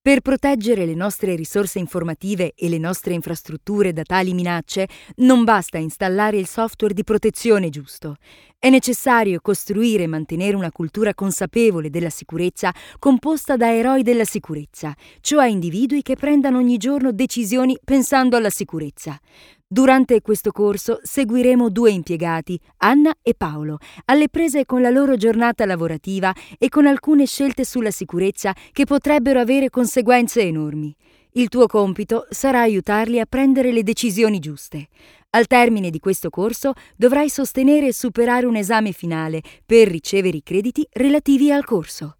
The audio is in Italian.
Per proteggere le nostre risorse informative e le nostre infrastrutture da tali minacce, non basta installare il software di protezione giusto. È necessario costruire e mantenere una cultura consapevole della sicurezza composta da eroi della sicurezza, cioè individui che prendano ogni giorno decisioni pensando alla sicurezza. Durante questo corso seguiremo 2 impiegati, Anna e Paolo, alle prese con la loro giornata lavorativa e con alcune scelte sulla sicurezza che potrebbero avere conseguenze enormi. Il tuo compito sarà aiutarli a prendere le decisioni giuste. Al termine di questo corso dovrai sostenere e superare un esame finale per ricevere i crediti relativi al corso.